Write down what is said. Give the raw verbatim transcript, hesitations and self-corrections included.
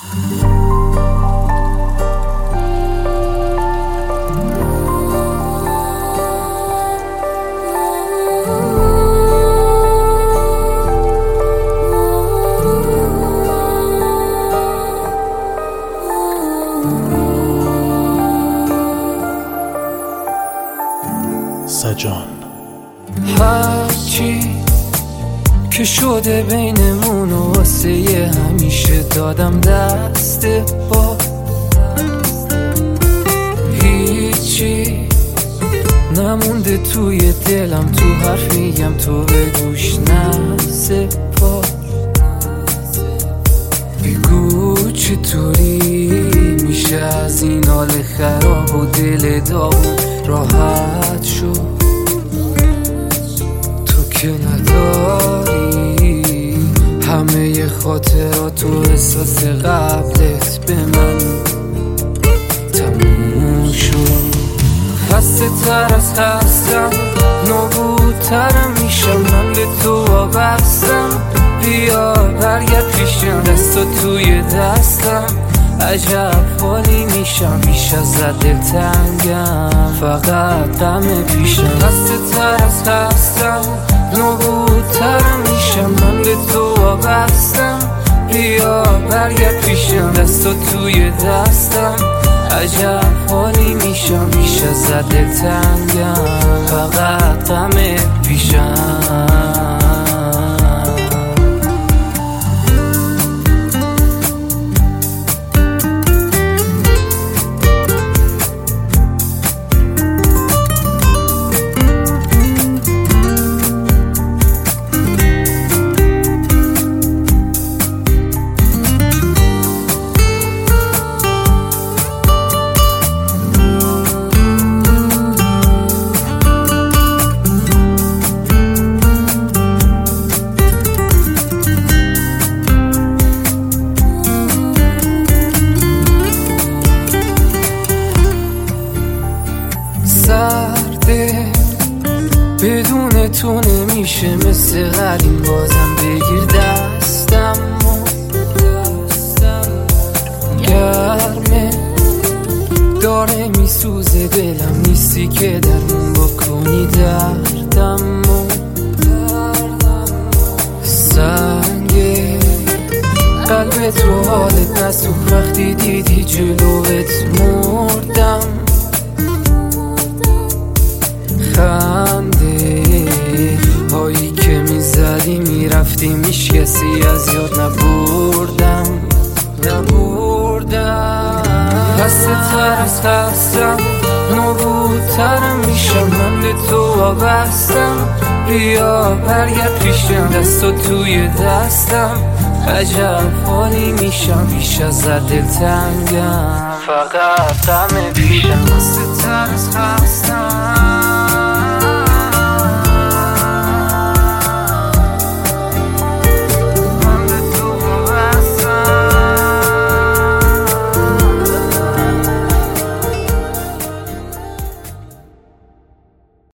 سجان هرچی که شده بینمون و واسه یه همیشه دادم دست با هیچی نمونده توی دلم، تو حرف میگم تو به گوش نسپار. بگو چطوری میشه از این حال خراب و دل داغون راحت شد، تو که نداری همه خاطرات و احساس قبلت به من تموم شد. خسته تر از خستم، نابودترم میشم، من به تو وابستم. بیا برگرد پیشم، دستا توی دستم، عجب حالی میشم، بیش از دل تنگم، فقط غم پیشم. خسته تر از خستم، نابودترم میشم، من به تو وابستم. بیا برگرد پیشم، دستا توی دستم، عجب حالی میشم، بیش از دل تنگم، فقط غم پیشم. سرده بدون تو نمیشه، مثل قدیم بازم بگیر دستم گرمه، داره میسوزه دلم، نیستی که درمون بکنی دردم سنگه قلبت رو حالت نسوخ، وقتی دیدی جلوت مردم. خنده هایی که میزدی میرفتی، میش کسی از یاد نبردم نبردم خسته تر از خستم، نابودترم میشم، من به تو وابستم. بیا برگرد پیشم، دستا توی دستم، عجب حالی میشم، بیش از دل تنگم، فقط غم پیشم. خسته تر از خستم،